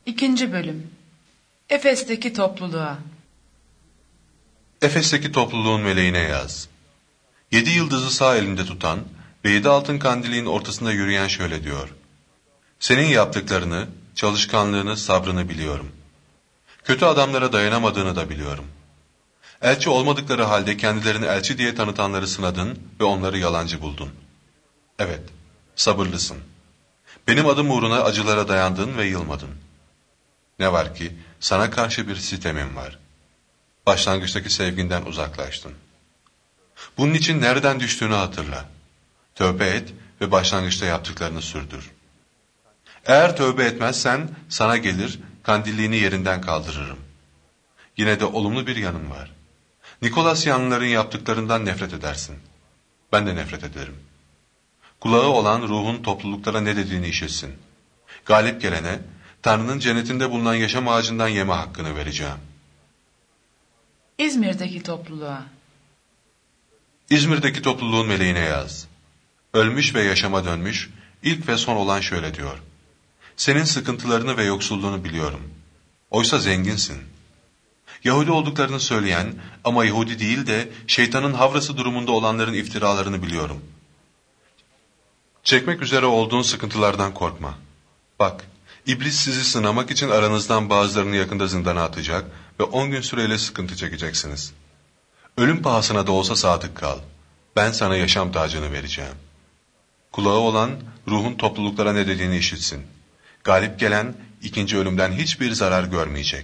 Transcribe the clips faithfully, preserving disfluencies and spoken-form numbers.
İkinci bölüm. Efes'teki topluluğa. Efes'teki topluluğun meleğine yaz. Yedi yıldızı sağ elinde tutan ve yedi altın kandilin ortasında yürüyen şöyle diyor. Senin yaptıklarını, çalışkanlığını, sabrını biliyorum. Kötü adamlara dayanamadığını da biliyorum. Elçi olmadıkları halde kendilerini elçi diye tanıtanları sınadın ve onları yalancı buldun. Evet, sabırlısın. Benim adım uğruna acılara dayandın ve yılmadın. Ne var ki sana karşı bir sitemim var. Başlangıçtaki sevginden uzaklaştın. Bunun için nereden düştüğünü hatırla. Tövbe et ve başlangıçta yaptıklarını sürdür. Eğer tövbe etmezsen sana gelir, kandilliğini yerinden kaldırırım. Yine de olumlu bir yanım var. Nikolasyanlıların yaptıklarından nefret edersin. Ben de nefret ederim. Kulağı olan ruhun topluluklara ne dediğini işitsin. Galip gelene, Tanrı'nın cennetinde bulunan yaşam ağacından yeme hakkını vereceğim. İzmir'deki topluluğa. İzmir'deki topluluğun meleğine yaz. Ölmüş ve yaşama dönmüş, ilk ve son olan şöyle diyor. Senin sıkıntılarını ve yoksulluğunu biliyorum. Oysa zenginsin. Yahudi olduklarını söyleyen ama Yahudi değil de şeytanın havrası durumunda olanların iftiralarını biliyorum. Çekmek üzere olduğun sıkıntılardan korkma. Bak, İblis sizi sınamak için aranızdan bazılarını yakında zindana atacak ve on gün süreyle sıkıntı çekeceksiniz. Ölüm pahasına da olsa sadık kal. Ben sana yaşam tacını vereceğim. Kulağı olan ruhun topluluklara ne dediğini işitsin. Galip gelen ikinci ölümden hiçbir zarar görmeyecek.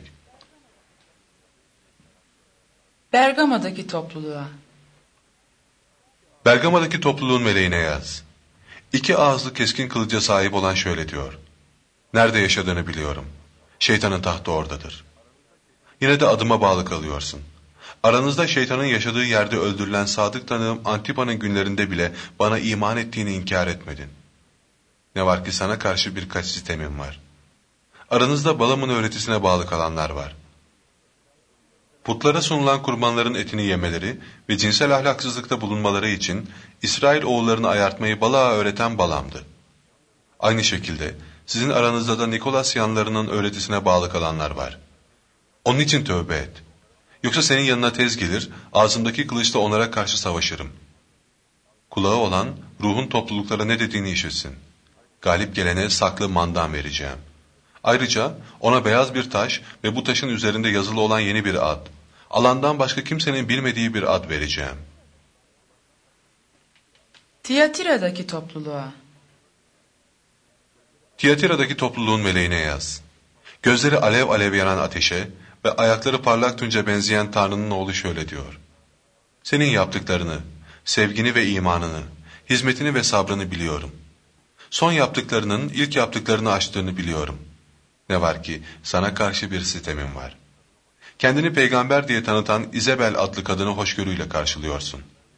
Bergama'daki topluluğa. Bergama'daki topluluğun meleğine yaz. İki ağızlı keskin kılıca sahip olan şöyle diyor. Nerede yaşadığını biliyorum. Şeytanın tahtı oradadır. Yine de adıma bağlı kalıyorsun. Aranızda şeytanın yaşadığı yerde öldürülen sadık tanığım Antipa'nın günlerinde bile bana iman ettiğini inkar etmedin. Ne var ki sana karşı birkaç sitemim var. Aranızda Balam'ın öğretisine bağlı kalanlar var. Putlara sunulan kurbanların etini yemeleri ve cinsel ahlaksızlıkta bulunmaları için İsrail oğullarını ayartmayı Balak'a öğreten Balam'dı. Aynı şekilde sizin aranızda da Nikolasyanlarının öğretisine bağlı kalanlar var. Onun için tövbe et. Yoksa senin yanına tez gelir, ağzımdaki kılıçla onlara karşı savaşırım. Kulağı olan ruhun topluluklara ne dediğini işitsin. Galip gelene saklı mandan vereceğim. Ayrıca ona beyaz bir taş ve bu taşın üzerinde yazılı olan yeni bir ad, alandan başka kimsenin bilmediği bir ad vereceğim. Tiyatira'daki topluluğa. Tiyatira'daki topluluğun meleğine yaz. Gözleri alev alev yanan ateşe ve ayakları parlak tunca benzeyen Tanrı'nın oğlu şöyle diyor. Senin yaptıklarını, sevgini ve imanını, hizmetini ve sabrını biliyorum. Son yaptıklarının ilk yaptıklarını aştığını biliyorum. Ne var ki sana karşı bir sitemim var. Kendini peygamber diye tanıtan İzabel adlı kadını hoşgörüyle karşılıyorsun.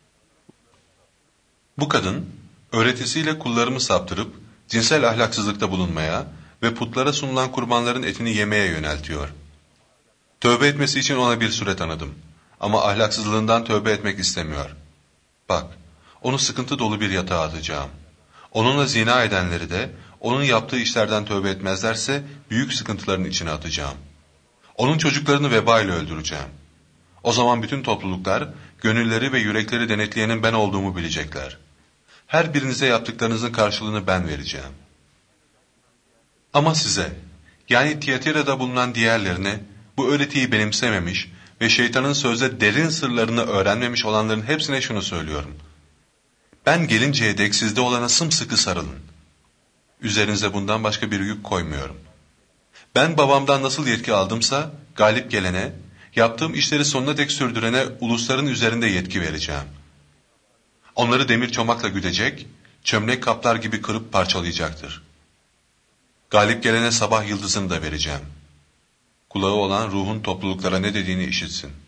Bu kadın öğretisiyle kullarımı saptırıp cinsel ahlaksızlıkta bulunmaya ve putlara sunulan kurbanların etini yemeye yöneltiyor. Tövbe etmesi için ona bir süre tanıdım. Ama ahlaksızlığından tövbe etmek istemiyor. Bak, onu sıkıntı dolu bir yatağa atacağım. Onunla zina edenleri de, onun yaptığı işlerden tövbe etmezlerse büyük sıkıntıların içine atacağım. Onun çocuklarını veba ile öldüreceğim. O zaman bütün topluluklar, gönülleri ve yürekleri denetleyenin ben olduğumu bilecekler. Her birinize yaptıklarınızın karşılığını ben vereceğim. Ama size, yani Tiyatira'da bulunan diğerlerine, bu öğretiyi benimsememiş ve şeytanın sözde derin sırlarını öğrenmemiş olanların hepsine şunu söylüyorum. Ben gelinceye dek sizde olana sımsıkı sarılın. Üzerinize bundan başka bir yük koymuyorum. Ben babamdan nasıl yetki aldımsa, galip gelene, yaptığım işleri sonuna dek sürdürene ulusların üzerinde yetki vereceğim. Onları demir çomakla güdecek, çömlek kaplar gibi kırıp parçalayacaktır. Galip gelene sabah yıldızını da vereceğim. Kulağı olan ruhun topluluklara ne dediğini işitsin.